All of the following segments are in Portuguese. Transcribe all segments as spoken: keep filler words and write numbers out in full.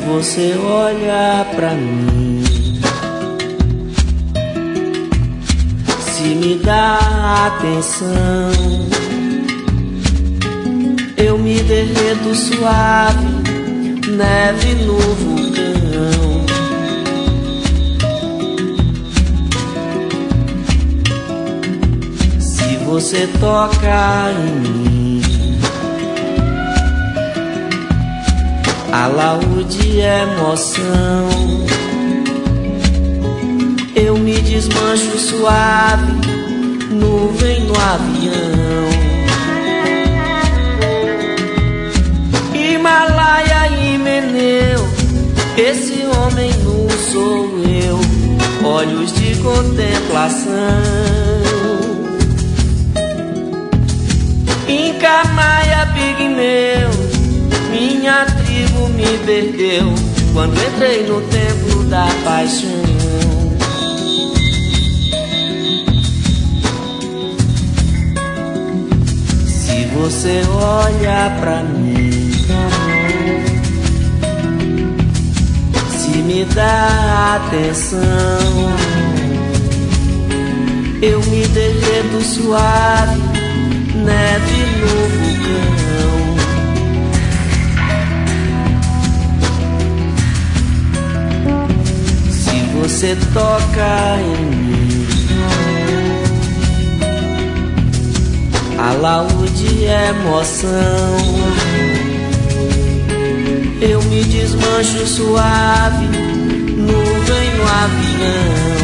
você olha pra mim, se me dá atenção, eu me derreto suave, neve no vulcão. Se você toca em mim, alaúde é emoção, eu me desmancho suave, nuvem no avião. Himalaia e Meneu, esse homem não sou eu, olhos de contemplação. Inca, Maia, Pigmeu, minha tribo me perdeu quando entrei no templo da paixão. Se você olha pra mim, se me dá atenção, eu me derreto suave, neve no vulcão. Se você toca em mim, alaúde é emoção, eu me desmancho suave, nuvem no avião.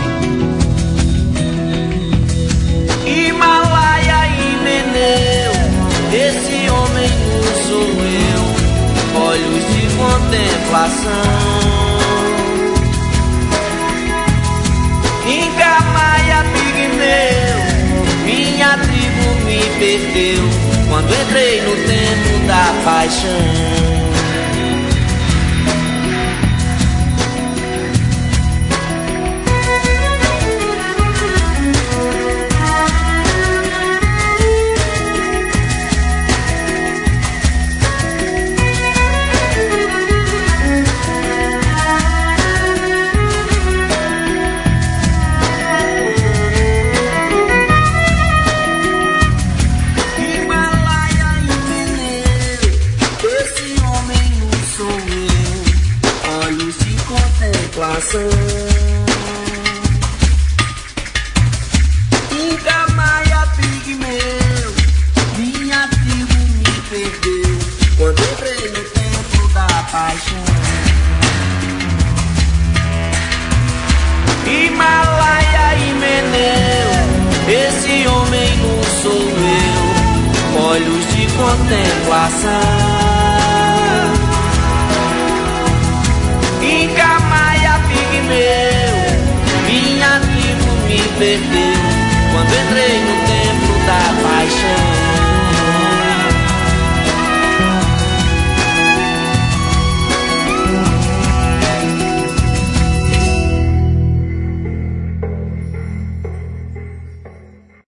Himalaia e Meneu, esse homem não sou eu, olhos de contemplação. Inca, Maia, Pigmeu, minha tribo me perdeu quando entrei no templo da paixão. Inca, Maia, Pigmeu, minha tribo me perdeu quando entrei no templo da paixão. Himalaia e Meneu, esse homem não sou eu, olhos de contemplação. Inca, Maia, Pigmeu, minha tribo me perdeu quando entrei no templo da paixão.